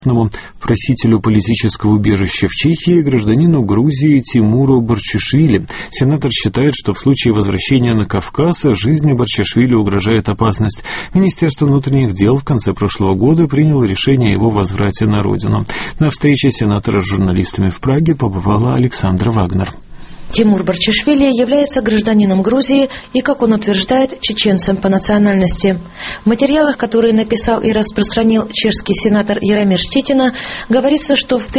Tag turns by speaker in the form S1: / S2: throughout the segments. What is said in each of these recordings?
S1: Просителю политического убежища в Чехии, гражданину Грузии Тимуру Барчишвили. Сенатор считает, что в случае возвращения на Кавказ жизни Барчишвили угрожает опасность. Министерство внутренних дел в конце прошлого года приняло решение о его возврате на родину. На встрече сенатора с журналистами в Праге побывала Александра Вагнер.
S2: Тимур Барчишвили является гражданином Грузии и, как он утверждает, чеченцем по национальности. В материалах, которые написал и распространил чешский сенатор Яромир Штетина, говорится, что в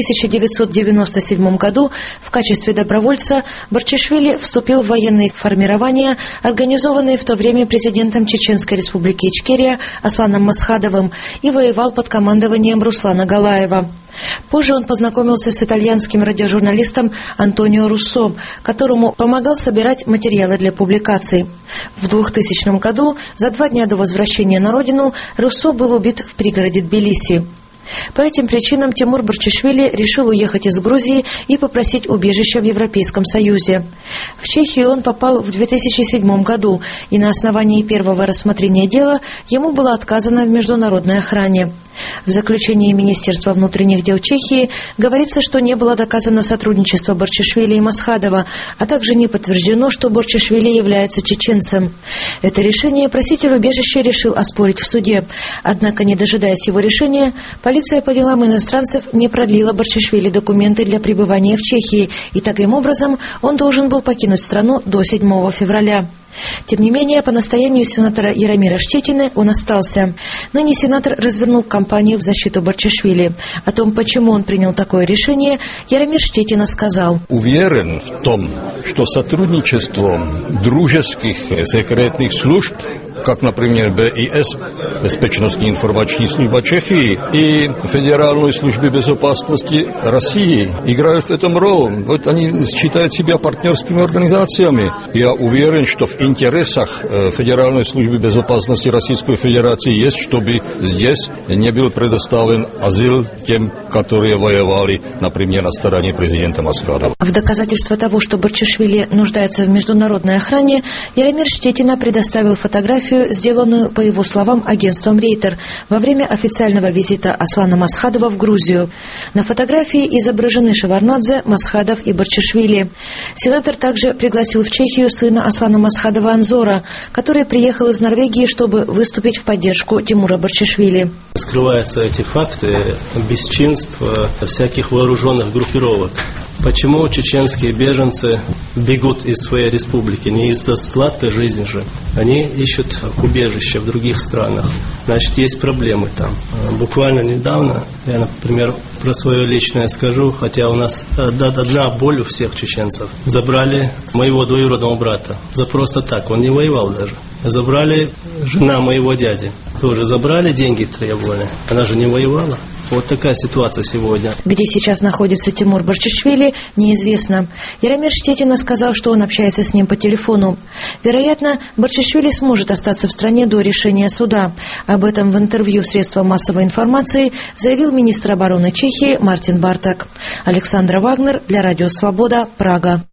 S2: 1997 году в качестве добровольца Барчишвили вступил в военные формирования, организованные в то время президентом Чеченской республики Ичкерия Асланом Масхадовым, и воевал под командованием Руслана Галаева. Позже он познакомился с итальянским радиожурналистом Антонио Руссо, которому помогал собирать материалы для публикаций. В 2000 году, за 2 дня до возвращения на родину, Руссо был убит в пригороде Тбилиси. По этим причинам Тимур Барчишвили решил уехать из Грузии и попросить убежища в Европейском Союзе. В Чехию он попал в 2007 году, и на основании первого рассмотрения дела ему было отказано в международной охране. В заключении Министерства внутренних дел Чехии говорится, что не было доказано сотрудничество Барчишвили и Масхадова, а также не подтверждено, что Барчишвили является чеченцем. Это решение проситель убежища решил оспорить в суде. Однако, не дожидаясь его решения, полиция по делам иностранцев не продлила Барчишвили документы для пребывания в Чехии, и таким образом он должен был покинуть страну до 7 февраля. Тем не менее, по настоянию сенатора Яромира Штетины он остался. Ныне сенатор развернул кампанию в защиту Барчишвили. О том, почему он принял такое решение, Яромир Штетина сказал:
S3: «Уверен в том, что сотрудничество дружеских секретных служб, как, например, БИС, Безопасная информационная служба Чехии, и Федеральной службы безопасности России, играют в этом роль. Вот они считают себя партнерскими организациями. Я уверен, что в интересах Федеральной службы безопасности Российской Федерации есть, чтобы здесь не был предоставлен азил тем, которые воевали, например, на стороне президента Масхадова».
S2: В доказательство того, что Барчишвили нуждается в международной охране, Яромир Штетина предоставил фотографию, сделанную, по его словам, агентством «Рейтер» во время официального визита Аслана Масхадова в Грузию. На фотографии изображены Шеварднадзе, Масхадов и Барчишвили. Сенатор также пригласил в Чехию сына Аслана Масхадова Анзора, который приехал из Норвегии, чтобы выступить в поддержку Тимура Барчишвили.
S4: Скрываются эти факты бесчинства всяких вооруженных группировок. Почему чеченские беженцы бегут из своей республики? Не из-за сладкой жизни же. Они ищут убежище в других странах. Значит, есть проблемы там. Буквально недавно, я, например, про свое личное скажу, хотя у нас одна боль у всех чеченцев. Забрали моего двоюродного брата. За просто так, он не воевал даже. Забрали жена моего дяди. Тоже забрали, деньги требовали. Она же не воевала. Вот такая ситуация сегодня.
S2: Где сейчас находится Тимур Барчишвили, неизвестно. Яромир Штетина сказал, что он общается с ним по телефону. Вероятно, Барчишвили сможет остаться в стране до решения суда. Об этом в интервью средствам массовой информации заявил министр обороны Чехии Мартин Бартак. Александра Вагнер для Радио Свобода, Прага.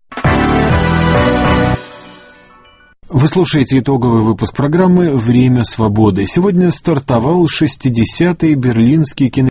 S1: Вы слушаете итоговый выпуск программы «Время свободы». Сегодня стартовал 60-й Берлинский кинофестиваль.